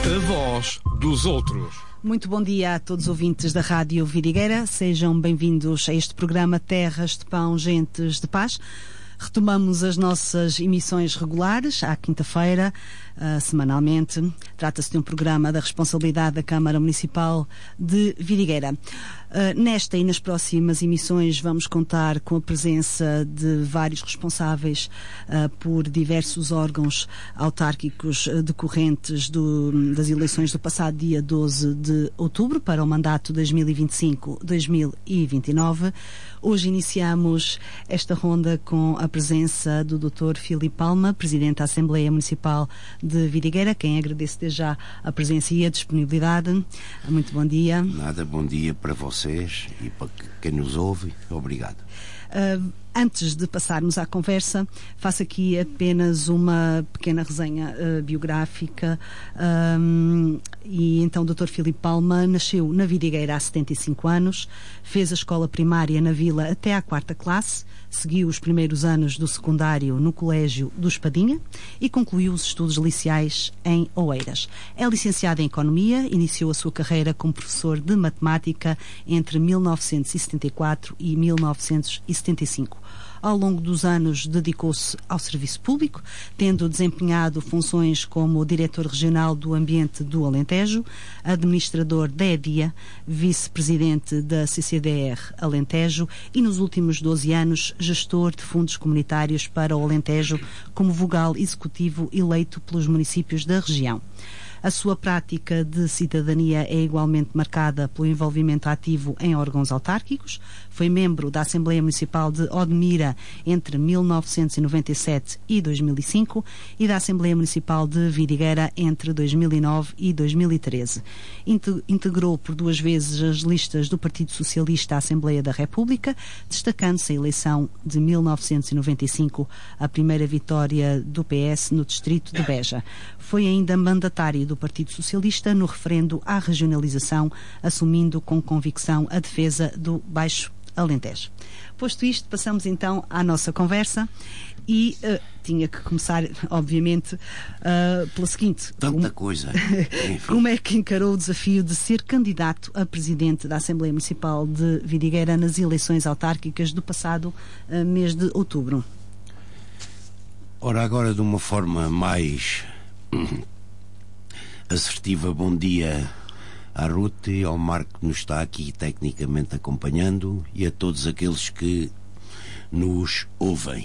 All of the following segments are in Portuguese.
A voz dos outros. Muito bom dia a todos os ouvintes da Rádio Vidigueira. Sejam bem-vindos a este programa Terras de Pão, Gentes de Paz. Retomamos as nossas emissões regulares à quinta-feira, semanalmente. Trata-se de um programa da responsabilidade da Câmara Municipal de Vidigueira. Nesta e nas próximas emissões vamos contar com a presença de vários responsáveis por diversos órgãos autárquicos decorrentes das eleições do passado dia 12 de outubro para o mandato 2025-2029. Hoje iniciamos esta ronda com a presença do Dr. Filipe Palma, Presidente da Assembleia Municipal de Vidigueira, quem agradeço desde já a presença e a disponibilidade. Muito bom dia. Nada, bom dia para vocês e para quem nos ouve. Obrigado. Antes de passarmos à conversa, faço aqui apenas uma pequena resenha biográfica. E então o Dr. Filipe Palma nasceu na Vidigueira há 75 anos, fez a escola primária na vila até à 4ª classe, seguiu os primeiros anos do secundário no Colégio do Espadinha e concluiu os estudos liceais em Oeiras. É licenciado em Economia, iniciou a sua carreira como professor de Matemática entre 1974 e 1975. Ao longo dos anos dedicou-se ao serviço público, tendo desempenhado funções como diretor regional do Ambiente do Alentejo, administrador da EDIA, vice-presidente da CCDR Alentejo e nos últimos 12 anos gestor de fundos comunitários para o Alentejo como vogal executivo eleito pelos municípios da região. A sua prática de cidadania é igualmente marcada pelo envolvimento ativo em órgãos autárquicos. Foi membro da Assembleia Municipal de Odmira entre 1997 e 2005 e da Assembleia Municipal de Vidigueira entre 2009 e 2013. Integrou por 2 vezes as listas do Partido Socialista à Assembleia da República, destacando-se a eleição de 1995, a primeira vitória do PS no distrito de Beja. Foi ainda mandatário do Partido Socialista no referendo à regionalização, assumindo com convicção a defesa do Baixo Alentejo. Posto isto, passamos então à nossa conversa e tinha que começar, obviamente, pela seguinte. Tanta coisa. Como é que encarou o desafio de ser candidato a Presidente da Assembleia Municipal de Vidigueira nas eleições autárquicas do passado mês de outubro? Ora, agora de uma forma mais assertiva, bom dia à Ruth e ao Marco que nos está aqui tecnicamente acompanhando e a todos aqueles que nos ouvem.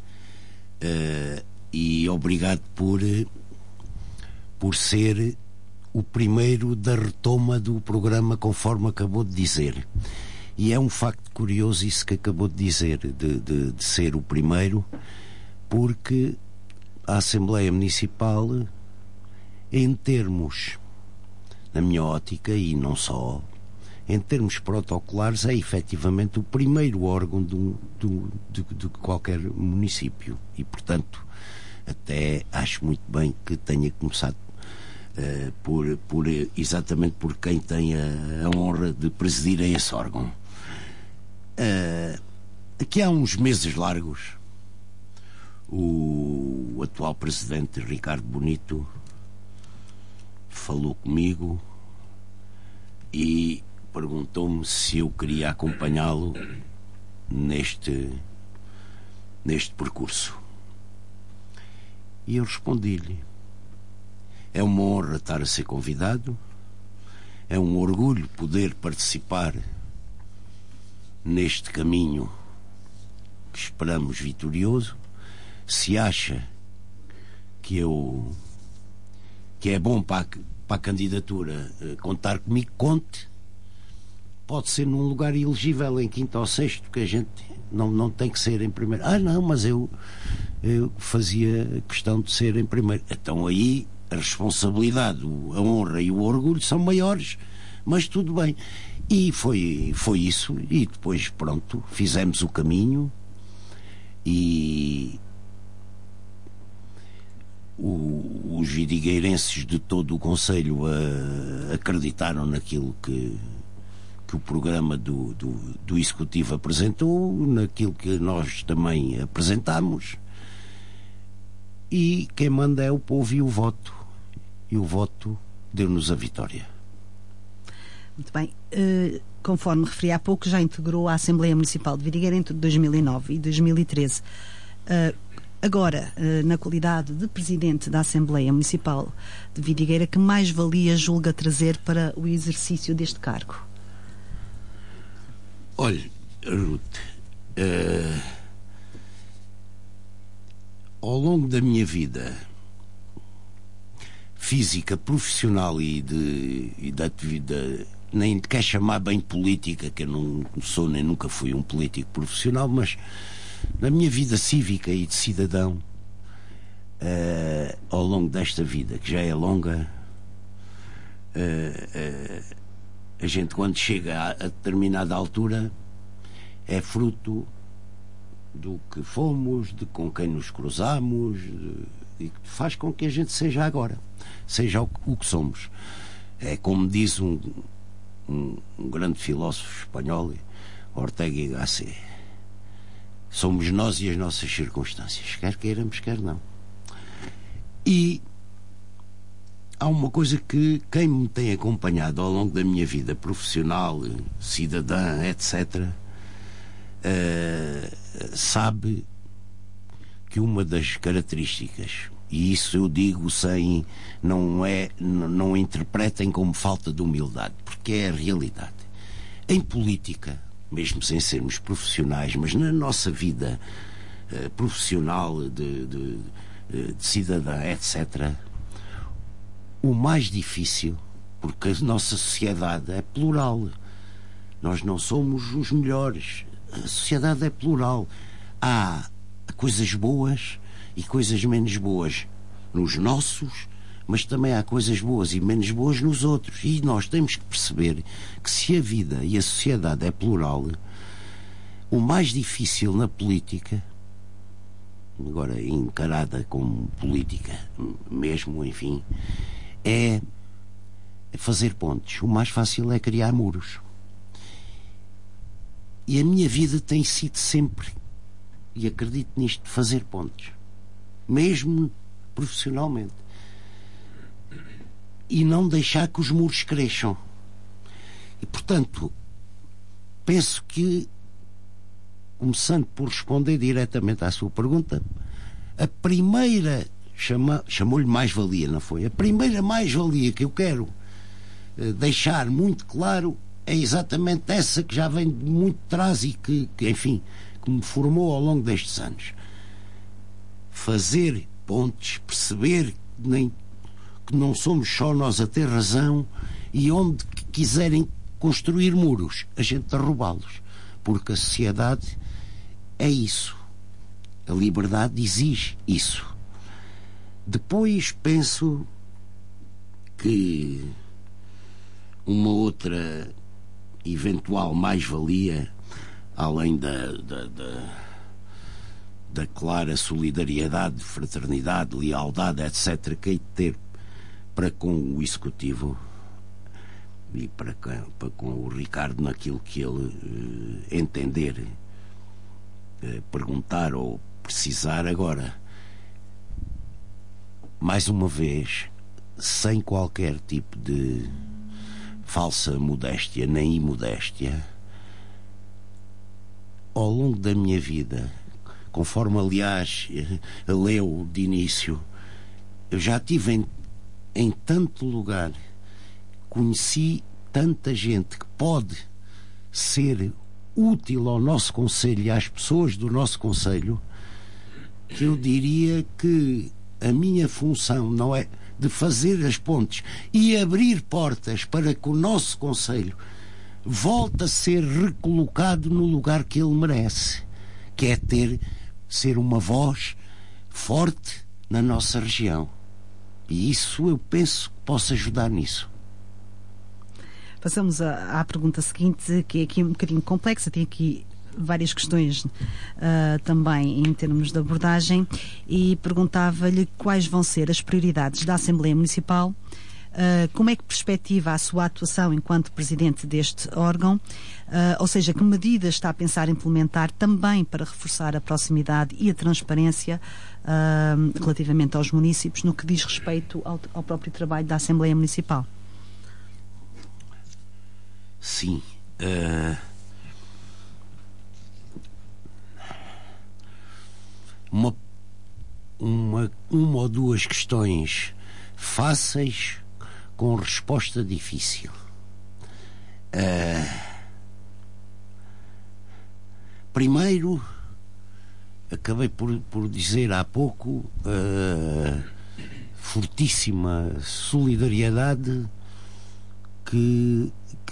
E obrigado por ser o primeiro da retoma do programa, conforme acabou de dizer. E é um facto curioso isso que acabou de dizer, de ser o primeiro, porque a Assembleia Municipal, em termos, na minha ótica, e não só, em termos protocolares, é efetivamente o primeiro órgão de qualquer município. E, portanto, até acho muito bem que tenha começado exatamente por quem tem a honra de presidir a esse órgão. Aqui há uns meses largos, o atual presidente Ricardo Bonito falou comigo e perguntou-me se eu queria acompanhá-lo neste percurso. E eu respondi-lhe: é uma honra estar a ser convidado, é um orgulho poder participar neste caminho que esperamos vitorioso. Se acha que é bom para a candidatura contar comigo, conte. Pode ser num lugar elegível em 5º ou 6º, que a gente não tem que ser em primeiro. Não, mas eu fazia questão de ser em primeiro. Então aí a responsabilidade, a honra e o orgulho são maiores, mas tudo bem. E foi isso. E depois, pronto, fizemos o caminho e os vidigueirenses de todo o concelho acreditaram naquilo que o programa do Executivo apresentou, naquilo que nós também apresentámos, e quem manda é o povo e o voto deu-nos a vitória. Muito bem. Conforme referi há pouco, já integrou a Assembleia Municipal de Vidigueira entre 2009 e 2013. Agora, na qualidade de Presidente da Assembleia Municipal de Vidigueira, que mais-valia julga trazer para o exercício deste cargo? Olha, Ruth, ao longo da minha vida física, profissional e da atividade, nem quer chamar bem política, que eu não sou nem nunca fui um político profissional, mas na minha vida cívica e de cidadão, ao longo desta vida, que já é longa, a gente, quando chega a determinada altura, é fruto do que fomos, de com quem nos cruzamos, e que faz com que a gente seja agora, seja o que somos. É como diz um grande filósofo espanhol, Ortega y Gasset: somos nós e as nossas circunstâncias, quer queiramos, quer não. E há uma coisa que quem me tem acompanhado ao longo da minha vida profissional, cidadã, etc., sabe que uma das características, e isso eu digo sem, não interpretem como falta de humildade, porque é a realidade. Em política, mesmo sem sermos profissionais, mas na nossa vida profissional, de cidadã, etc., o mais difícil, porque a nossa sociedade é plural, nós não somos os melhores, a sociedade é plural, há coisas boas e coisas menos boas nos nossos, mas também há coisas boas e menos boas nos outros, e nós temos que perceber que se a vida e a sociedade é plural, o mais difícil na política, agora encarada como política mesmo, enfim, é fazer pontes. O mais fácil é criar muros. E a minha vida tem sido sempre, e acredito nisto, fazer pontes, mesmo profissionalmente, e não deixar que os muros cresçam. E portanto, penso que, começando por responder diretamente à sua pergunta, a primeira chamou-lhe mais-valia, não foi? A primeira mais-valia que eu quero deixar muito claro é exatamente essa, que já vem de muito trás e que enfim, que me formou ao longo destes anos. Fazer pontes, perceber que não somos só nós a ter razão, e onde quiserem construir muros, a gente derrubá-los, porque a sociedade é isso, a liberdade exige isso. Depois penso que uma outra eventual mais-valia, além da clara solidariedade, fraternidade, lealdade, etc., que hei de ter para com o Executivo e para com o Ricardo, naquilo que ele entender, perguntar ou precisar. Agora, mais uma vez, sem qualquer tipo de falsa modéstia nem imodéstia, ao longo da minha vida, conforme aliás leu de início, eu já estive em tanto lugar, conheci tanta gente que pode ser útil ao nosso concelho e às pessoas do nosso concelho, que eu diria que a minha função não é de fazer as pontes e abrir portas para que o nosso concelho volte a ser recolocado no lugar que ele merece, que é ser uma voz forte na nossa região. E isso eu penso que possa ajudar nisso. Passamos à pergunta seguinte, que é aqui um bocadinho complexa, tem aqui várias questões também em termos de abordagem, e perguntava-lhe quais vão ser as prioridades da Assembleia Municipal Como é que perspectiva a sua atuação enquanto presidente deste órgão? Ou seja, que medidas está a pensar implementar também para reforçar a proximidade e a transparência relativamente aos municípios no que diz respeito ao próprio trabalho da Assembleia Municipal? Sim. Uma ou duas questões fáceis com resposta difícil. Primeiro, acabei por dizer há pouco, fortíssima solidariedade que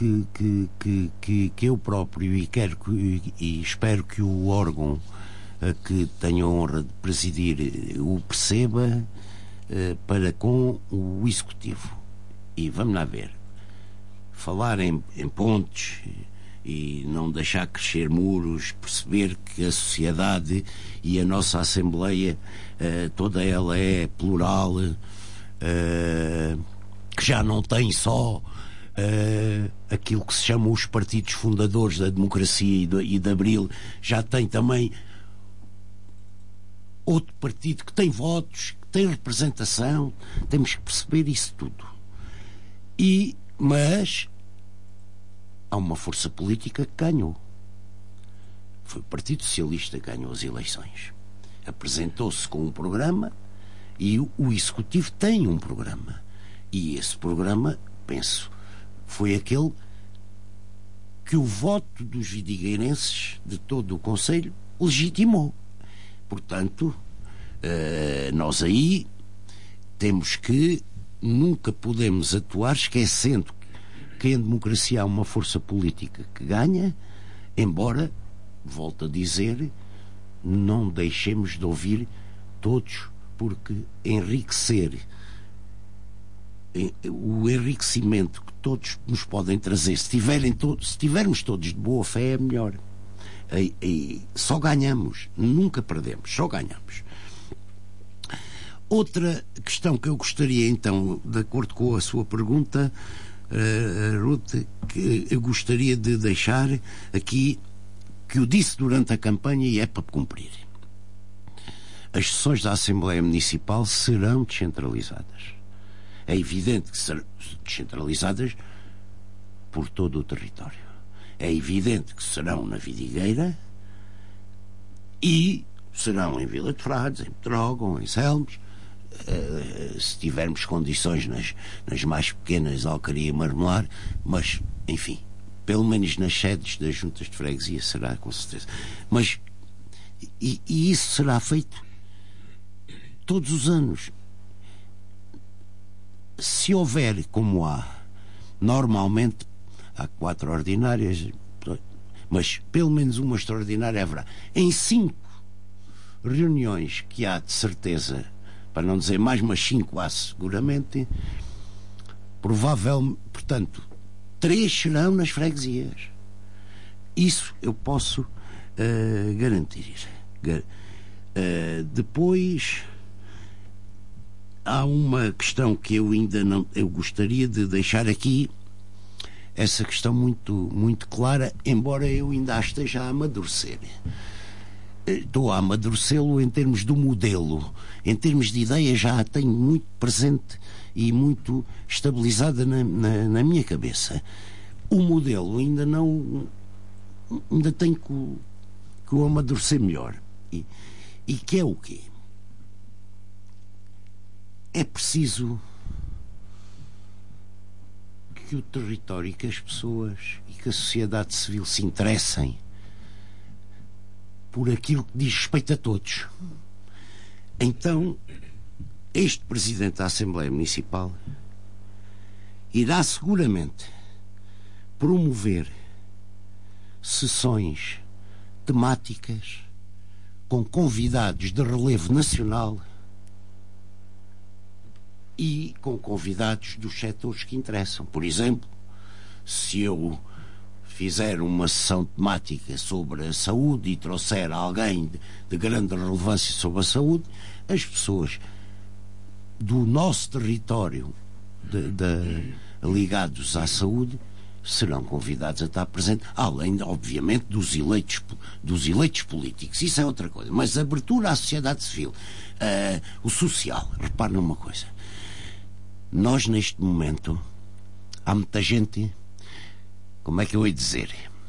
eu próprio e espero que o órgão que tenho a honra de presidir o perceba, para com o Executivo. E vamos lá ver, falar em pontes e não deixar crescer muros, perceber que a sociedade e a nossa Assembleia, toda ela é plural, que já não tem só aquilo que se chamam os partidos fundadores da democracia e de Abril, já tem também outro partido que tem votos, que tem representação. Temos que perceber isso tudo. Mas há uma força política que ganhou. Foi o Partido Socialista que ganhou as eleições. Apresentou-se com um programa e o Executivo tem um programa. E esse programa, penso, foi aquele que o voto dos vidigueirenses de todo o Conselho legitimou. Portanto, nós aí temos que, nunca podemos atuar esquecendo que em democracia há uma força política que ganha, embora, volto a dizer, não deixemos de ouvir todos, porque o enriquecimento que todos nos podem trazer, se tivermos todos de boa fé, é melhor. Só ganhamos, nunca perdemos, só ganhamos. Outra questão que eu gostaria, então, de acordo com a sua pergunta, Ruth, que eu gostaria de deixar aqui, que eu disse durante a campanha e é para cumprir. As sessões da Assembleia Municipal serão descentralizadas. É evidente que serão descentralizadas por todo o território. É evidente que serão na Vidigueira e serão em Vila de Frades, em Pedrógão, em Selmes, se tivermos condições nas mais pequenas, Alcaria e Marmelar, mas, enfim, pelo menos nas sedes das juntas de freguesia será, com certeza. Mas e isso será feito todos os anos. Se houver, como há normalmente, há 4 ordinárias, mas pelo menos uma extraordinária haverá. Em 5 reuniões que há, de certeza, para não dizer mais, mas 5 há seguramente, provavelmente, portanto, 3 serão nas freguesias. Isso eu posso garantir. Depois há uma questão que eu ainda não, eu gostaria de deixar aqui, essa questão muito clara, embora eu ainda a esteja a amadurecer. Estou a amadurecê-lo em termos do modelo, em termos de ideia já a tenho muito presente e muito estabilizada na minha cabeça. O modelo ainda tenho que o amadurecer melhor. E que é o quê? É preciso que o território e que as pessoas e que a sociedade civil se interessem por aquilo que diz respeito a todos. Então, este Presidente da Assembleia Municipal irá seguramente promover sessões temáticas com convidados de relevo nacional e com convidados dos setores que interessam. Por exemplo, se eu fizer uma sessão temática sobre a saúde e trouxer alguém de grande relevância sobre a saúde, as pessoas do nosso território ligados à saúde serão convidados a estar presentes, além, obviamente, dos eleitos políticos. Isso é outra coisa. Mas a abertura à sociedade civil, o social. Repare numa coisa. Nós, neste momento, há muita gente, como é que eu ia dizer?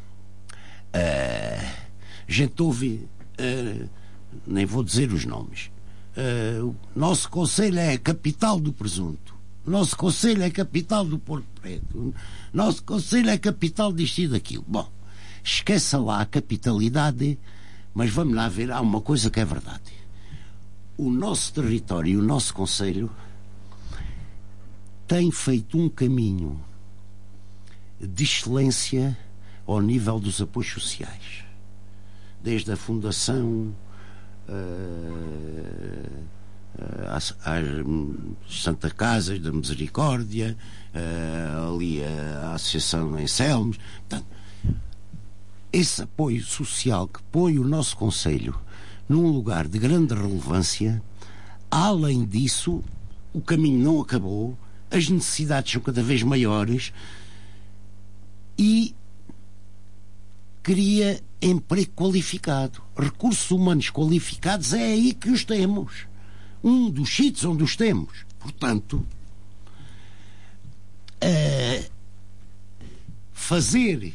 Gente ouve, nem vou dizer os nomes. O nosso concelho é a capital do presunto. Nosso concelho é a capital do Porto Preto. Nosso concelho é a capital disto e daquilo. Bom, esqueça lá a capitalidade, mas vamos lá ver, há uma coisa que é verdade. O nosso território, o nosso concelho tem feito um caminho de excelência ao nível dos apoios sociais. Desde a fundação às Santa Casas da Misericórdia, ali a Associação em Selmos. Portanto, esse apoio social que põe o nosso concelho num lugar de grande relevância, além disso, o caminho não acabou, as necessidades são cada vez maiores e cria emprego qualificado, recursos humanos qualificados, é aí que os temos. Um dos sítios onde os temos. Portanto, fazer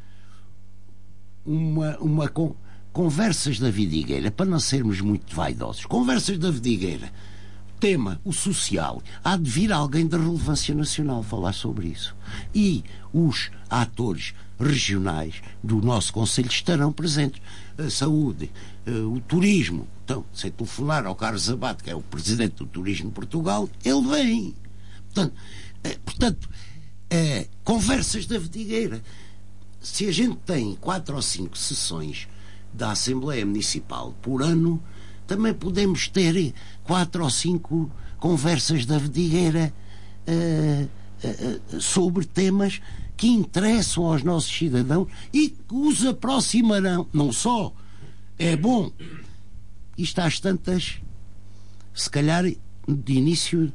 uma conversas da vidigueira, para não sermos muito vaidosos, conversas da vidigueira, tema, o social, há de vir alguém da relevância nacional falar sobre isso. E os atores regionais do nosso concelho estarão presentes. A saúde, o turismo. Então, se telefonar ao Carlos Abate, que é o presidente do Turismo de Portugal, ele vem. Portanto, conversas da vidigueira. Se a gente tem 4 ou 5 sessões da Assembleia Municipal por ano, também podemos ter 4 ou 5 conversas da vidigueira sobre temas que interessam aos nossos cidadãos e que os aproximarão. Não só é bom, isto às tantas, se calhar de início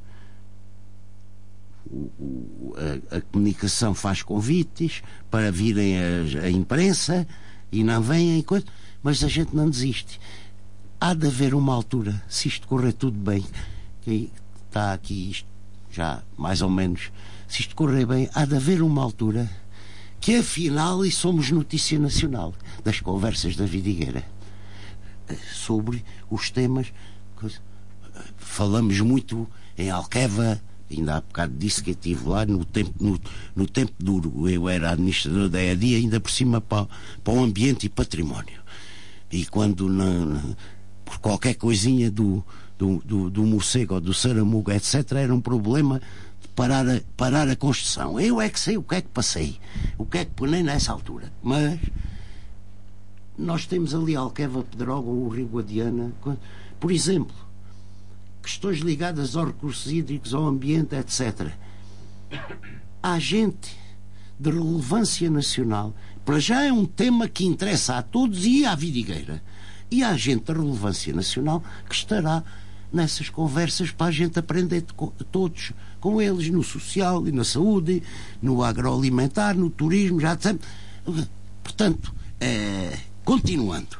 a comunicação faz convites para virem a imprensa e não vêm coisa, mas a gente não desiste. Há de haver uma altura, se isto correr tudo bem, que está aqui isto já mais ou menos, se isto correr bem, há de haver uma altura que afinal e somos notícia nacional das conversas da vidigueira sobre os temas. Falamos muito em Alqueva, ainda há bocado disse que eu estive lá no tempo duro, eu era administrador da EAD, ainda por cima para o ambiente e património, e quando por qualquer coisinha do morcego ou do saramuga, etc., era um problema de parar a construção. Eu é que sei o que é que passei, o que é que ponei nessa altura. Mas nós temos ali Alqueva, Pedrógão, o Rio Guadiana, por exemplo, questões ligadas aos recursos hídricos, ao ambiente, etc. Há gente de relevância nacional, para já é um tema que interessa a todos e à vidigueira. E há gente de relevância nacional que estará nessas conversas para a gente aprender todos com eles, no social e na saúde, no agroalimentar, no turismo, já dissemos. Portanto, continuando,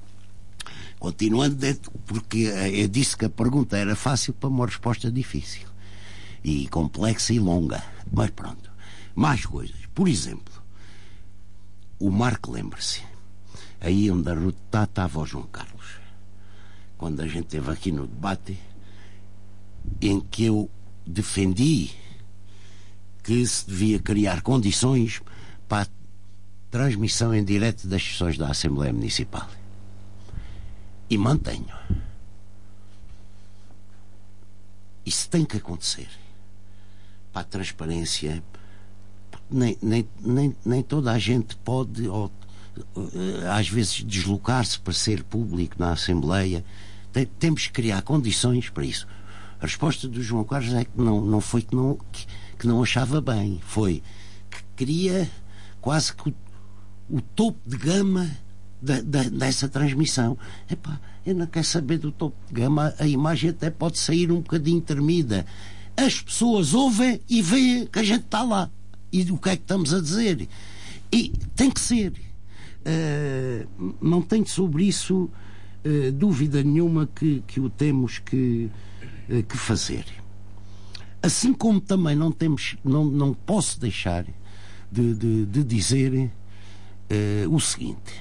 porque eu disse que a pergunta era fácil para uma resposta difícil e complexa e longa, mas pronto, mais coisas. Por exemplo, o Marco, lembre-se, aí onde a ruta estava o João Carlos, quando a gente esteve aqui no debate em que eu defendi que se devia criar condições para a transmissão em direto das sessões da Assembleia Municipal, e mantenho. Isso tem que acontecer para a transparência. Nem toda a gente pode às vezes deslocar-se para ser público na Assembleia. Temos que criar condições para isso. A resposta do João Carlos é que não foi que não achava bem, foi que queria quase que o topo de gama dessa transmissão. Epá, eu não quero saber do topo de gama, a imagem até pode sair um bocadinho tremida. as pessoas ouvem e veem que a gente está lá. E o que é que estamos a dizer? E tem que ser. Não tenho sobre isso dúvida nenhuma que o temos que fazer. Assim como também não posso deixar de dizer o seguinte.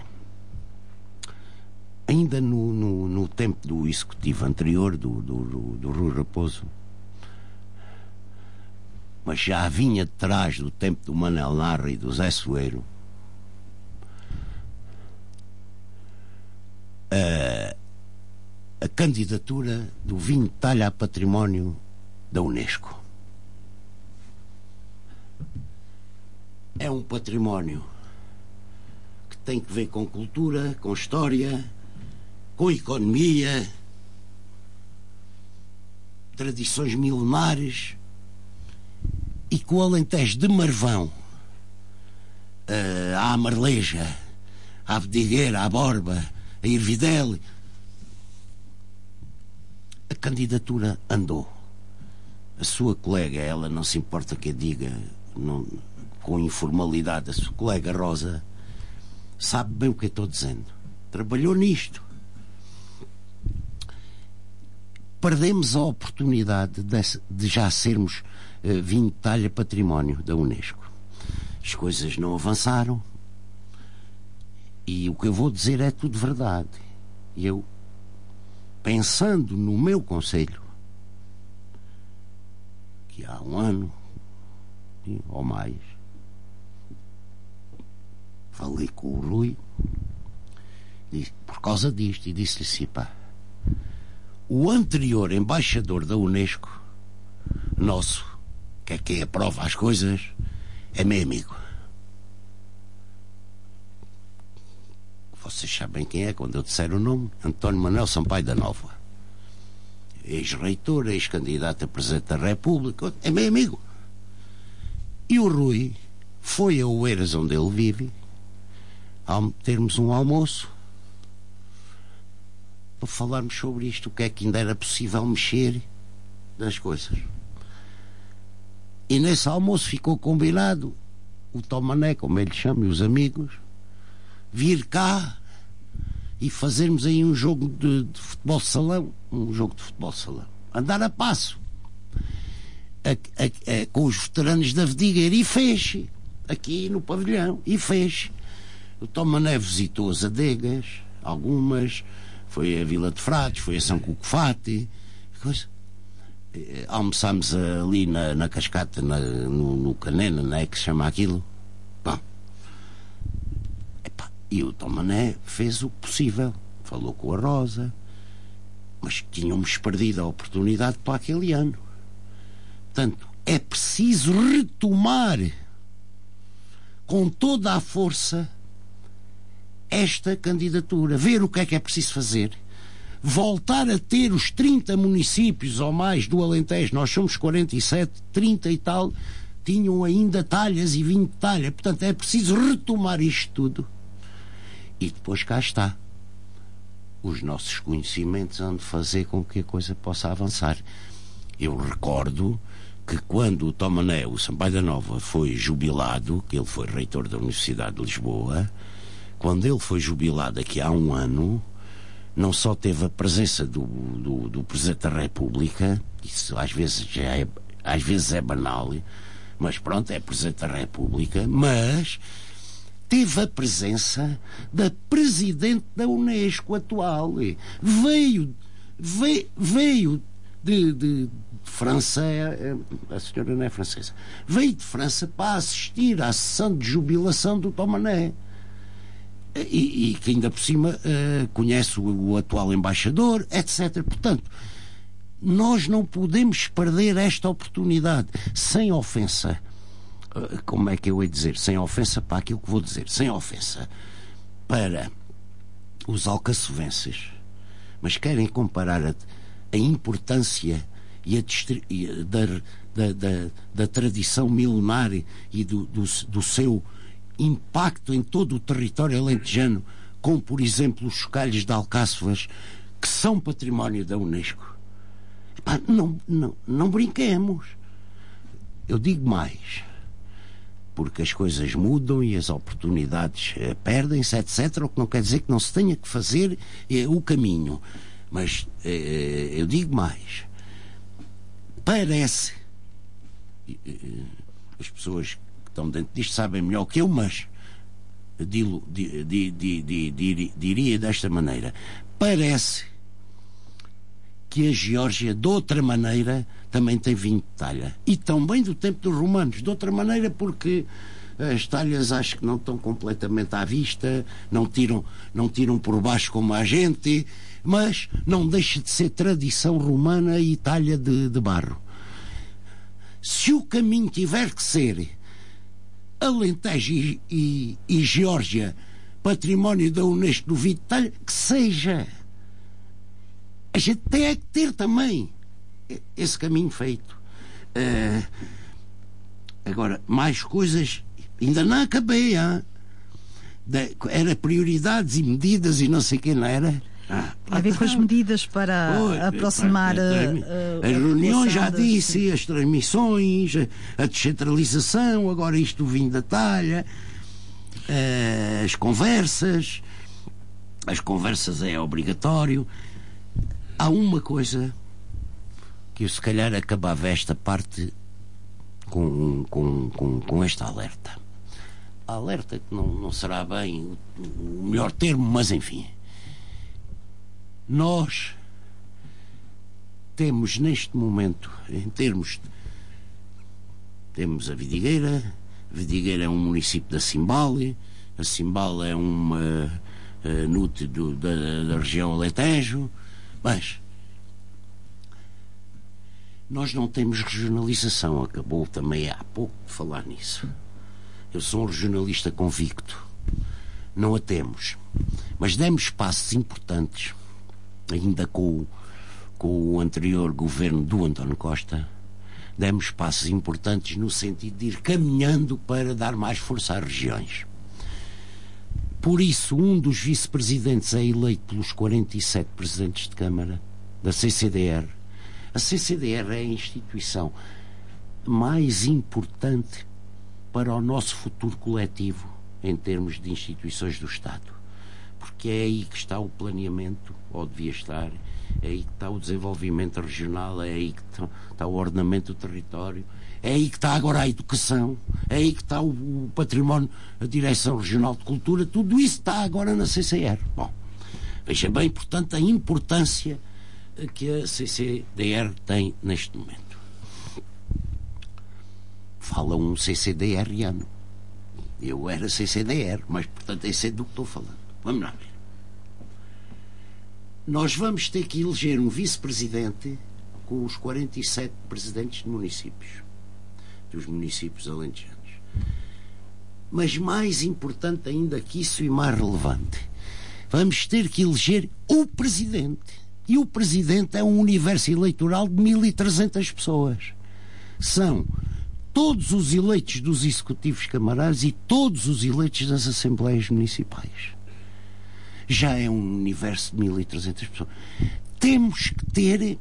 Ainda no tempo do executivo anterior, do Rui Raposo, mas já vinha de trás do tempo do Manel Narra e do Zé Soeiro, a candidatura do vinho de talha a património da Unesco. É um património que tem que ver com cultura, com história, com economia, tradições milenares, e com o Alentejo de Marvão, à Marleja, à Vedigueira, à Borba, a Irvidel, a candidatura andou. A sua colega, ela não se importa que a diga com informalidade, a sua colega Rosa sabe bem o que eu estou dizendo, trabalhou nisto. Perdemos a oportunidade de já sermos vinho de talha património da Unesco. As coisas não avançaram e o que eu vou dizer é tudo verdade. E eu, pensando no meu conselho, que há um ano ou mais, falei com o Rui por causa disto e disse-lhe assim: pá, o anterior embaixador da Unesco nosso, que é quem aprova as coisas, é meu amigo. Vocês sabem quem é quando eu disser o nome: António Manuel Sampaio da Nova, ex-reitor, ex-candidato a Presidente da República, é meu amigo. E o Rui foi a Oeiras, onde ele vive, ao termos um almoço para falarmos sobre isto, o que é que ainda era possível mexer das coisas. E nesse almoço ficou combinado o Tomané, como ele chama, e os amigos, vir cá e fazermos aí um jogo de futebol de salão, andar a passo com os veteranos da Vedigueira, e fez aqui no pavilhão, e fez. O Tomané visitou as adegas, algumas, foi a Vila de Frades, foi a São Cucufate, almoçámos ali na cascata, no Canena, não é que se chama aquilo. Bom, e o Tomané fez o possível, falou com a Rosa, mas tínhamos perdido a oportunidade para aquele ano. Portanto, é preciso retomar com toda a força esta candidatura, ver o que é preciso fazer, voltar a ter os 30 municípios ou mais do Alentejo. Nós somos 47, 30 e tal tinham ainda talhas e vinho de talha. Portanto, é preciso retomar isto tudo, e depois cá está os nossos conhecimentos onde fazer com que a coisa possa avançar. Eu recordo que quando o Tomané, o Sampaio da Nova, foi jubilado, que ele foi reitor da Universidade de Lisboa, quando ele foi jubilado aqui há um ano, não só teve a presença do Presidente da República, isso às vezes é banal, mas pronto, é Presidente da República, mas teve a presença da Presidente da Unesco atual. Veio de França, a senhora não é francesa, veio de França para assistir à sessão de jubilação do Tomané. E que ainda por cima conhece o atual embaixador, etc. Portanto, nós não podemos perder esta oportunidade, sem ofensa. Como é que eu ia dizer? Sem ofensa para aquilo que vou dizer, sem ofensa para os alcaçovenses, mas querem comparar a importância e da tradição milenar e do seu impacto em todo o território alentejano com, por exemplo, os chocalhos de Alcáçovas, que são património da Unesco. Epá, não brinquemos. Eu digo mais, porque as coisas mudam e as oportunidades perdem-se, etc. O que não quer dizer que não se tenha que fazer o caminho. Mas eu digo mais. Parece, as pessoas que estão dentro disto sabem melhor que eu, mas diria desta maneira: parece que a Geórgia, de outra maneira, também tem vinho de talha. E também do tempo dos romanos. De outra maneira, porque as talhas acho que não estão completamente à vista, não tiram por baixo como a gente, mas não deixa de ser tradição romana e talha de barro. Se o caminho tiver que ser Alentejo e Geórgia, património da Unesco do vinho de talha, que seja. A gente tem que ter também esse caminho feito. Agora, mais coisas, ainda não acabei. Era prioridades e medidas e não sei quem não era. A ver com as medidas para aproximar as reuniões, já disse, as transmissões, a descentralização, agora isto do vinho da talha, as conversas é obrigatório. Há uma coisa que eu se calhar acabava esta parte com esta alerta. A alerta que não será bem o melhor termo, mas enfim. Nós temos neste momento, em termos temos a Vidigueira é um município da Cimbale, a Cimbale é uma NUT da região Alentejo, mas nós não temos regionalização. Acabou também há pouco de falar nisso. Eu sou um regionalista convicto. Não a temos, mas demos passos importantes ainda com o anterior governo do António Costa. Demos passos importantes no sentido de ir caminhando para dar mais força às regiões. Por isso, um dos vice-presidentes é eleito pelos 47 presidentes de Câmara da CCDR. A CCDR é a instituição mais importante para o nosso futuro coletivo em termos de instituições do Estado. Porque é aí que está o planeamento, ou devia estar, é aí que está o desenvolvimento regional, é aí que está o ordenamento do território, é aí que está agora a educação, é aí que está o património, a Direção Regional de Cultura, tudo isso está agora na CCR. Bom, veja bem, portanto, a importância que a CCDR tem neste momento. Fala um CCDRano. Eu era CCDR, mas, portanto, é do que estou falando. Vamos lá ver. Nós vamos ter que eleger um vice-presidente com os 47 presidentes de municípios, dos municípios alentejanos. Mas mais importante ainda que isso e mais relevante, vamos ter que eleger o presidente. E o presidente é um universo eleitoral de 1.300 pessoas. São todos os eleitos dos executivos camarários e todos os eleitos das assembleias municipais. Já é um universo de 1.300 pessoas. Temos que ter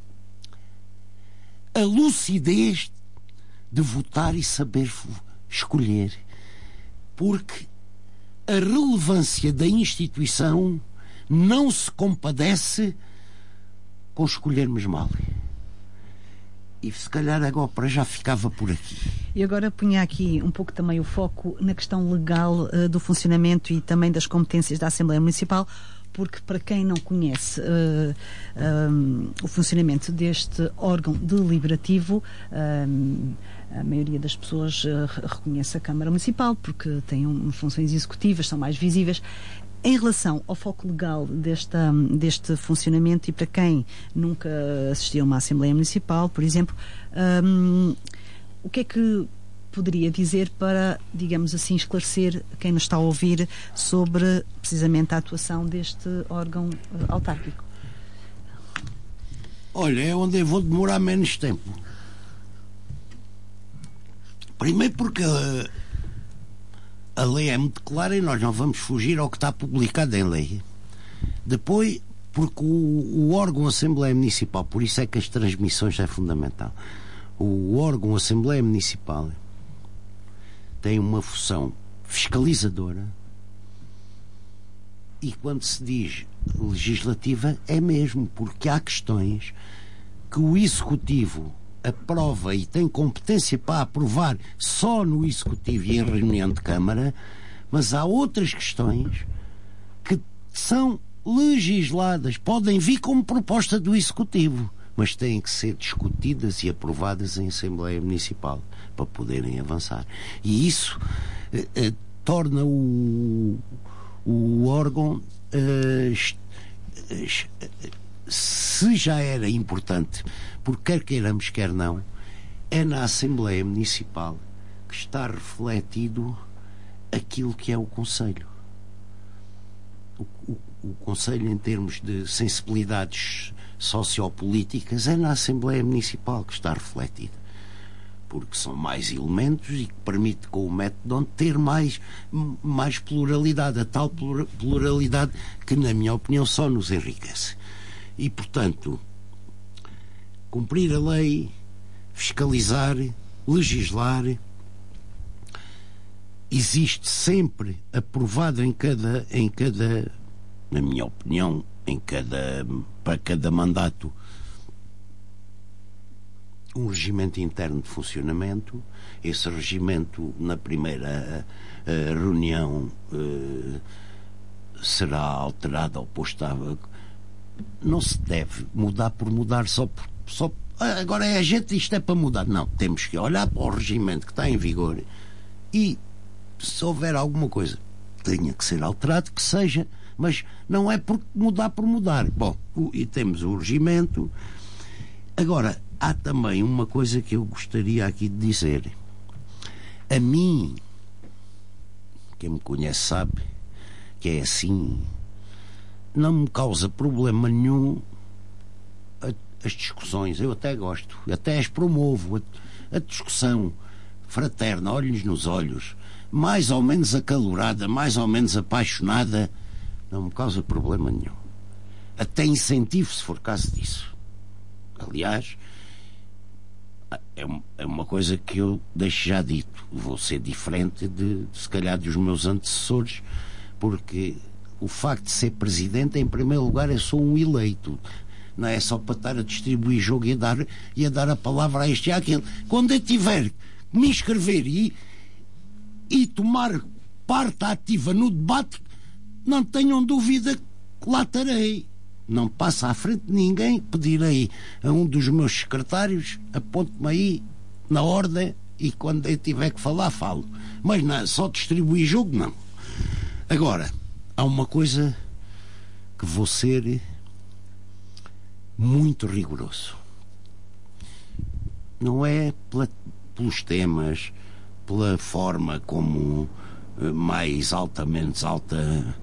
a lucidez de votar e saber escolher, porque a relevância da instituição não se compadece com escolhermos mal. E se calhar agora para já ficava por aqui. E agora punha aqui um pouco também o foco na questão legal do funcionamento e também das competências da Assembleia Municipal, porque para quem não conhece o funcionamento deste órgão deliberativo, a maioria das pessoas reconhece a Câmara Municipal porque tem funções executivas, são mais visíveis. Em relação ao foco legal deste funcionamento, e para quem nunca assistiu a uma Assembleia Municipal, por exemplo, o que é que poderia dizer para, digamos assim, esclarecer quem nos está a ouvir sobre precisamente a atuação deste órgão autárquico? Olha, é onde eu vou demorar menos tempo. Primeiro porque a lei é muito clara e nós não vamos fugir ao que está publicado em lei. Depois, Porque o órgão Assembleia Municipal, por isso é que as transmissões é fundamental. O órgão Assembleia Municipal tem uma função fiscalizadora, e quando se diz legislativa é mesmo, porque há questões que o Executivo aprova e tem competência para aprovar só no Executivo e em reunião de Câmara, mas há outras questões que são legisladas, podem vir como proposta do Executivo, mas têm que ser discutidas e aprovadas em Assembleia Municipal para poderem avançar. E isso torna o órgão, se já era importante, porque quer queiramos, quer não, é na Assembleia Municipal que está refletido aquilo que é o Conselho. O Conselho, em termos de sensibilidades sociopolíticas, é na Assembleia Municipal que está refletida, porque são mais elementos e que permite, com o método, ter mais pluralidade, a tal pluralidade que, na minha opinião, só nos enriquece. E, portanto, cumprir a lei, fiscalizar, legislar, existe sempre aprovado na minha opinião, para cada mandato, um regimento interno de funcionamento. Esse regimento, na primeira reunião, será alterado ou posto não se deve mudar por mudar, só agora é a gente, isto é para mudar. Não, temos que olhar para o regimento que está em vigor e, se houver alguma coisa tenha que ser alterado, que seja, mas não é por mudar por mudar. Bom, e temos o regimento. Agora, há também uma coisa que eu gostaria aqui de dizer. A mim, quem me conhece sabe que é assim, não me causa problema nenhum as discussões. Eu até gosto, até as promovo, a discussão fraterna, olhos nos olhos, mais ou menos acalorada, mais ou menos apaixonada, não me causa problema nenhum. Até incentivo, se for caso disso. Aliás, é uma coisa que eu deixo já dito. Vou ser diferente se calhar dos meus antecessores, porque o facto de ser presidente, em primeiro lugar, eu sou um eleito. Não é só para estar a distribuir jogo e a dar a palavra a este e àquele. Quando eu tiver que me inscrever e tomar parte ativa no debate, não tenham dúvida que lá estarei. Não passa à frente de ninguém, pedirei a um dos meus secretários, aponte-me aí na ordem e quando eu tiver que falar, falo. Mas não, só distribuir jogo, não. Agora, há uma coisa que vou ser muito rigoroso. Não é pelos temas, pela forma como mais alta, menos alta,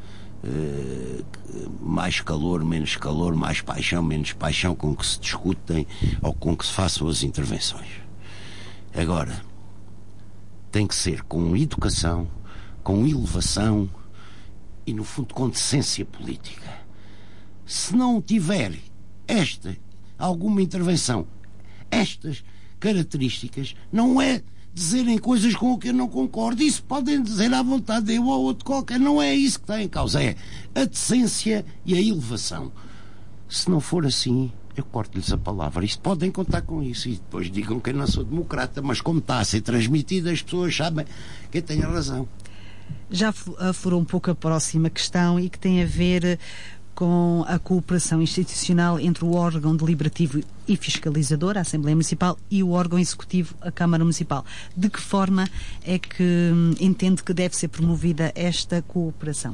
mais calor, menos calor, mais paixão, menos paixão, com que se discutem ou com que se façam as intervenções. Agora, tem que ser com educação, com elevação e, no fundo, com decência política. Se não tiver alguma intervenção, estas características, não é dizerem coisas com o que eu não concordo. Isso podem dizer à vontade, eu ou outro qualquer. Não é isso que está em causa. É a decência e a elevação. Se não for assim, eu corto-lhes a palavra. Isso podem contar com isso. E depois digam que eu não sou democrata, mas como está a ser transmitido, as pessoas sabem que eu tenho razão. Já aflorou um pouco a próxima questão e que tem a ver com a cooperação institucional entre o órgão deliberativo e fiscalizador, a Assembleia Municipal, e o órgão executivo, a Câmara Municipal. De que forma é que entende que deve ser promovida esta cooperação?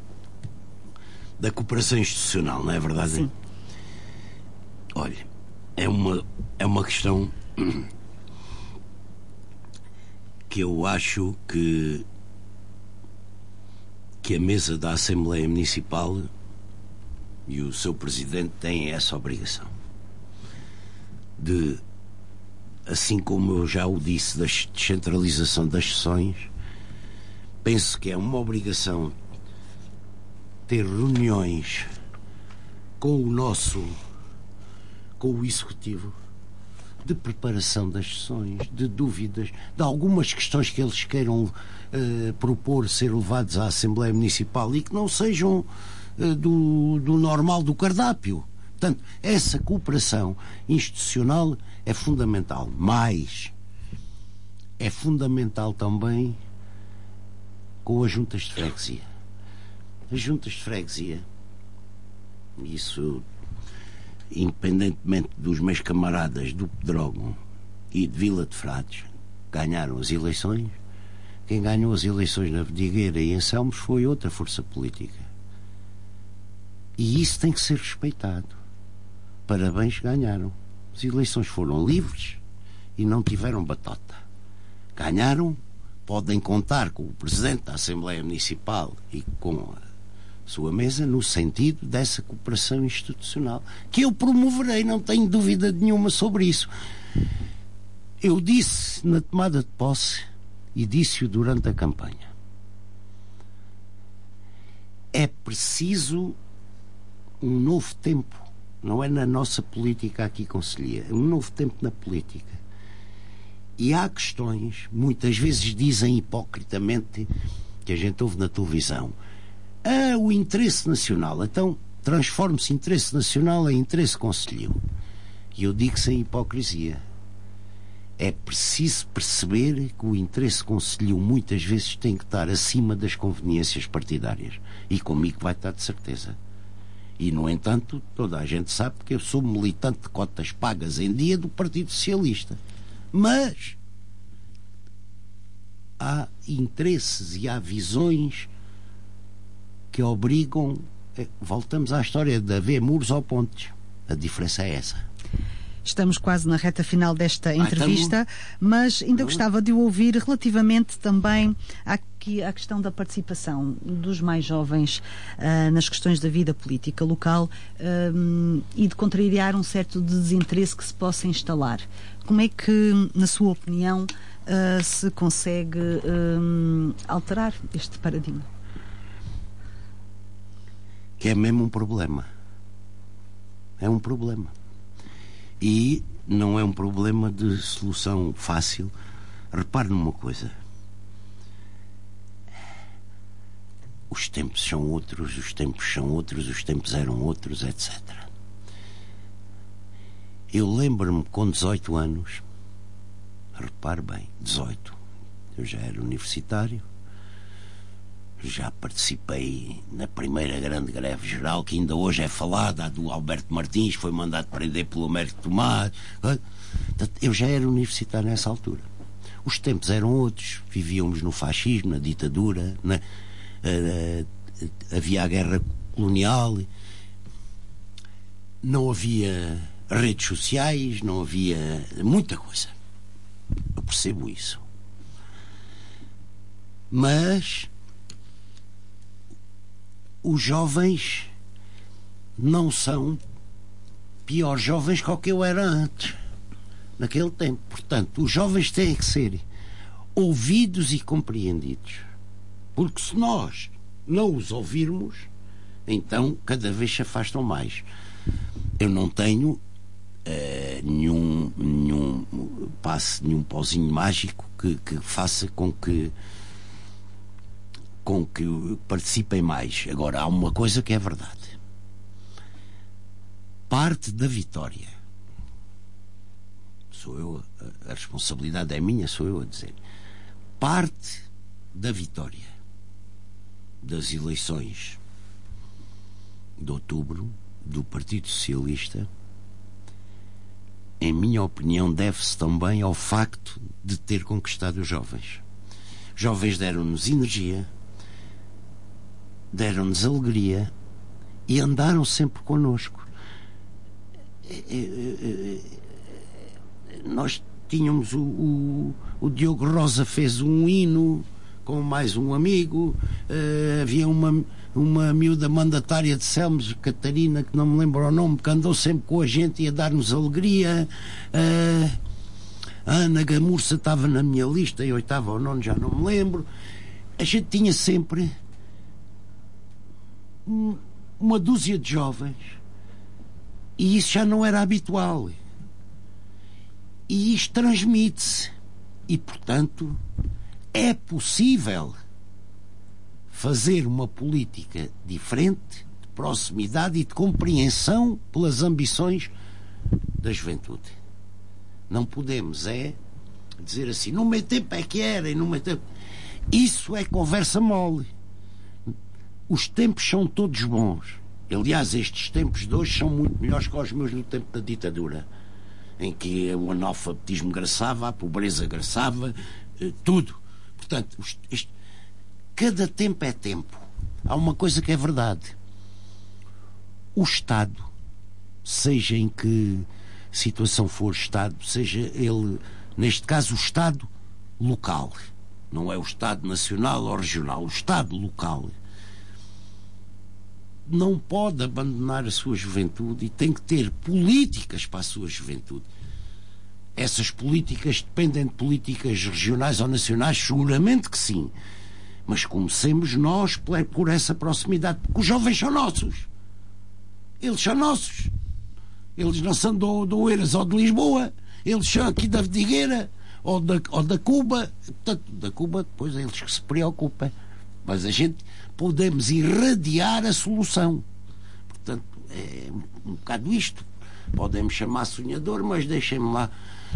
Da cooperação institucional, não é verdade? Sim. Olha, é uma questão que eu acho que a mesa da Assembleia Municipal e o seu presidente têm essa obrigação de, assim como eu já o disse, da descentralização das sessões. Penso que é uma obrigação ter reuniões com o Executivo, de preparação das sessões, de dúvidas, de algumas questões que eles queiram propor ser levados à Assembleia Municipal e que não sejam do normal do cardápio. Portanto, essa cooperação institucional é fundamental. Mas é fundamental também com as juntas de freguesia. As juntas de freguesia, isso, independentemente dos meus camaradas do Pedrógão e de Vila de Frades, ganharam as eleições. Quem ganhou as eleições na Vidigueira e em Selmos foi outra força política. E isso tem que ser respeitado. Parabéns, ganharam. As eleições foram livres e não tiveram batota. Ganharam, podem contar com o Presidente da Assembleia Municipal e com a sua mesa no sentido dessa cooperação institucional, que eu promoverei, não tenho dúvida nenhuma sobre isso. Eu disse na tomada de posse e disse-o durante a campanha: é preciso um novo tempo, não é na nossa política aqui, conselheira, é um novo tempo na política. E há questões, muitas vezes dizem hipocritamente, que a gente ouve na televisão: o interesse nacional, então transforme-se interesse nacional em interesse concelhio. E eu digo sem hipocrisia: é preciso perceber que o interesse concelhio muitas vezes tem que estar acima das conveniências partidárias, e comigo vai estar de certeza. E, no entanto, toda a gente sabe que eu sou militante de cotas pagas em dia do Partido Socialista. Mas há interesses e há visões que obrigam... Voltamos à história de haver muros ou pontes. A diferença é essa. Estamos quase na reta final desta entrevista, mas ainda gostava de o ouvir relativamente também aqui à questão da participação dos mais jovens nas questões da vida política local e de contrariar um certo desinteresse que se possa instalar. Como é que, na sua opinião, se consegue alterar este paradigma? Que é mesmo um problema. É um problema. E não é um problema de solução fácil. Repare numa coisa: os tempos são outros, os tempos são outros, os tempos eram outros, etc. Eu lembro-me com 18 anos, repare bem, 18, eu já era universitário, já participei na primeira grande greve geral, que ainda hoje é falada, a do Alberto Martins, foi mandado prender pelo Américo Tomás. Eu já era universitário nessa altura. Os tempos eram outros, vivíamos no fascismo, na ditadura, havia a guerra colonial, não havia redes sociais, não havia muita coisa. Eu percebo isso. Mas os jovens não são piores jovens que o que eu era antes, naquele tempo. Portanto, os jovens têm que ser ouvidos e compreendidos, porque se nós não os ouvirmos, então cada vez se afastam mais. Eu não tenho nenhum passe, nenhum pozinho mágico que faça com que participem mais. Agora, há uma coisa que é verdade: parte da vitória, sou eu, a responsabilidade é minha, sou eu a dizer, parte da vitória das eleições de outubro do Partido Socialista, em minha opinião, deve-se também ao facto de ter conquistado os jovens. Os jovens deram-nos energia, deram-nos alegria e andaram sempre connosco. Nós tínhamos o Diogo Rosa fez um hino com mais um amigo, havia uma miúda mandatária de Selmos, Catarina, que não me lembro o nome, que andou sempre com a gente e a dar-nos alegria. A Ana Gamurça estava na minha lista, em 8º ou 9º, já não me lembro. A gente tinha sempre uma dúzia de jovens E isso já não era habitual. E isto transmite-se. E, portanto, é possível fazer uma política diferente, de proximidade e de compreensão pelas ambições da juventude. Não podemos dizer assim, no meu tempo é que era, e no meu tempo... Isso é conversa mole. Os tempos são todos bons. Aliás, estes tempos de hoje são muito melhores que os meus no tempo da ditadura, em que o analfabetismo graçava, a pobreza graçava, tudo. Portanto, cada tempo é tempo. Há uma coisa que é verdade. O Estado, seja em que situação for Estado, seja ele, neste caso, o Estado local, não é o Estado nacional ou regional, o Estado local, não pode abandonar a sua juventude e tem que ter políticas para a sua juventude. Essas políticas dependem de políticas regionais ou nacionais? Seguramente que sim. Mas comecemos nós por essa proximidade, porque os jovens são nossos. Eles são nossos. Eles não são do Oeiras ou de Lisboa. Eles são aqui da Vidigueira ou da Cuba. Portanto, da Cuba, depois é eles que se preocupam. Mas a gente podemos irradiar a solução. Portanto, é um bocado isto. Podem-me chamar sonhador, mas deixem-me lá.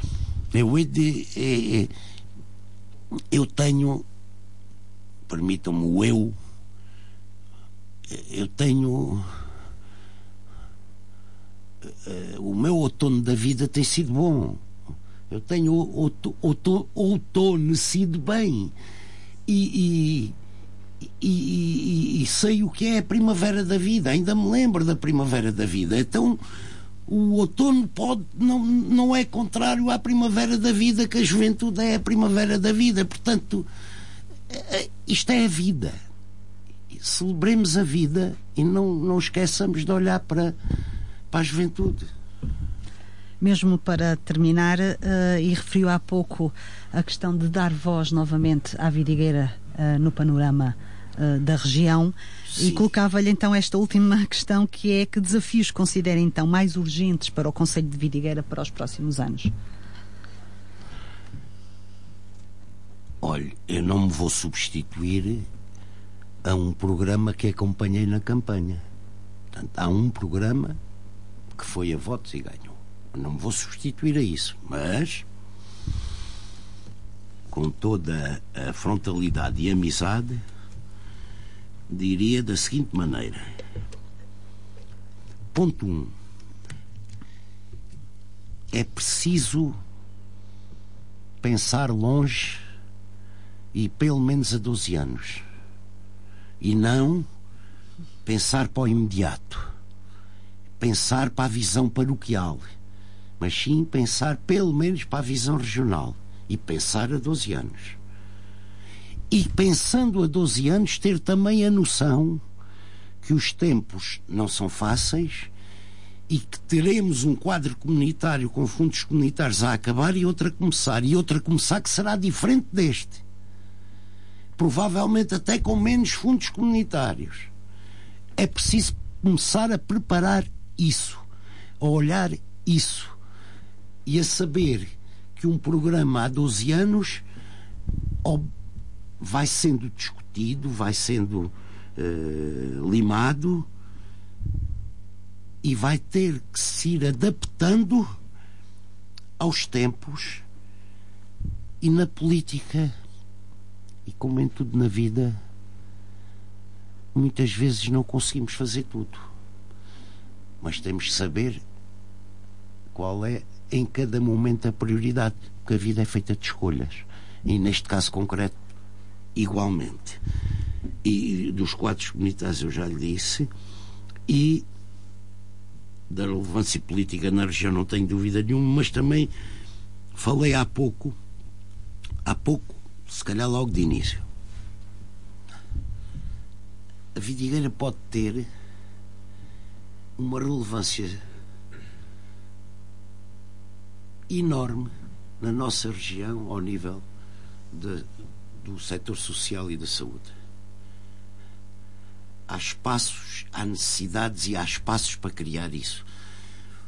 Eu tenho, permitam-me o eu tenho, o meu outono da vida tem sido bom. Eu tenho outonecido bem. E sei o que é a primavera da vida. Ainda me lembro da primavera da vida. Então o outono não é contrário à primavera da vida, que a juventude é a primavera da vida. Portanto, isto é a vida. Celebremos a vida e não esqueçamos de olhar para a juventude. Mesmo para terminar, e referiu há pouco a questão de dar voz novamente à vidigueira no panorama da região. Sim. E colocava-lhe então esta última questão, que é: que desafios considera então mais urgentes para o Concelho de Vidigueira para os próximos anos? Olha, eu não me vou substituir a um programa que acompanhei na campanha. Portanto, há um programa que foi a votos e ganhou. Eu não me vou substituir a isso, mas com toda a frontalidade e amizade, diria da seguinte maneira: ponto 1, é preciso pensar longe e pelo menos a 12 anos, e não pensar para o imediato, pensar para a visão paroquial, mas sim pensar pelo menos para a visão regional e pensar a 12 anos. E pensando a 12 anos, ter também a noção que os tempos não são fáceis e que teremos um quadro comunitário com fundos comunitários a acabar e outro a começar. E outro a começar que será diferente deste. Provavelmente até com menos fundos comunitários. É preciso começar a preparar isso, a olhar isso e a saber que um programa há 12 anos vai sendo discutido, vai sendo limado e vai ter que se ir adaptando aos tempos. E na política, e como em tudo na vida, muitas vezes não conseguimos fazer tudo, mas temos que saber qual é em cada momento a prioridade, porque a vida é feita de escolhas, e neste caso concreto igualmente. E dos quadros comunitários eu já lhe disse, e da relevância política na região não tenho dúvida nenhuma, mas também falei há pouco, se calhar logo de início, a vidigueira pode ter uma relevância enorme na nossa região ao nível do setor social e da saúde. Há espaços, há necessidades e há espaços para criar isso.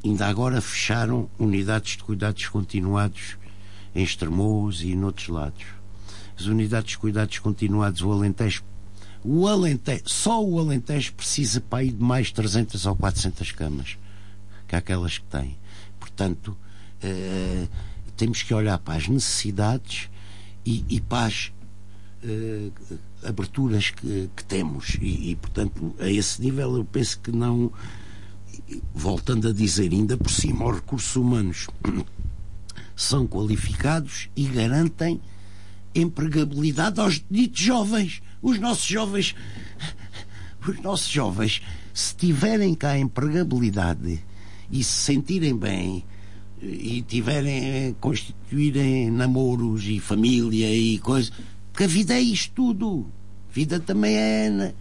ainda agora fecharam unidades de cuidados continuados em Estremoz e noutros lados. As unidades de cuidados continuados, o Alentejo, só o Alentejo precisa para ir de mais 300 ou 400 camas que aquelas que tem. Portanto, temos que olhar para as necessidades e para as aberturas que temos e, portanto, a esse nível eu penso que não, voltando a dizer, ainda por cima os recursos humanos são qualificados e garantem empregabilidade aos ditos jovens. Os nossos jovens, se tiverem cá empregabilidade e se sentirem bem e constituírem namoros e família e coisas, porque a vida é isto tudo. A vida também é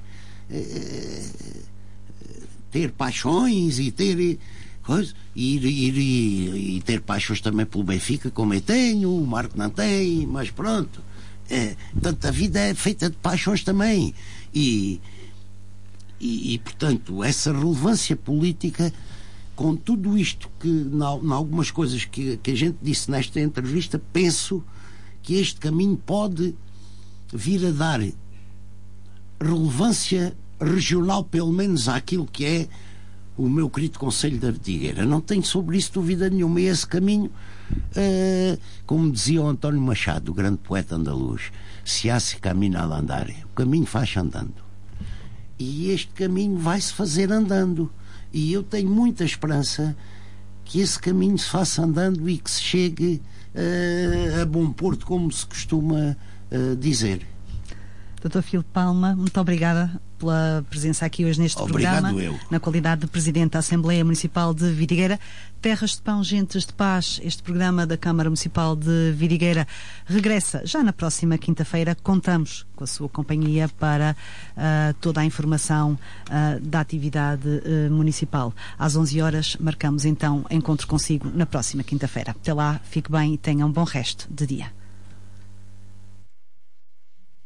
ter paixões e ter coisas, e ter paixões também pelo Benfica, como eu tenho, o Marco não tem, mas pronto. Portanto, a vida é feita de paixões também. E portanto, essa relevância política, com tudo isto que, em algumas coisas que a gente disse nesta entrevista, penso que este caminho pode vir a dar relevância regional, pelo menos àquilo que é o meu querido Concelho da Vidigueira. Não tenho sobre isso dúvida nenhuma. E esse caminho, como dizia o António Machado, o grande poeta andaluz, se hace caminho al andar, o caminho faz andando. E este caminho vai-se fazer andando. E eu tenho muita esperança que esse caminho se faça andando e que se chegue a bom porto, como se costuma dizer. Dr. Filipe Palma, muito obrigada pela presença aqui hoje neste programa, na qualidade de Presidente da Assembleia Municipal de Vidigueira. Terras de Pão, Gentes de Paz, este programa da Câmara Municipal de Vidigueira regressa já na próxima quinta-feira. Contamos com a sua companhia para toda a informação da atividade municipal. Às 11 horas marcamos então encontro consigo na próxima quinta-feira. Até lá, fique bem e tenha um bom resto de dia.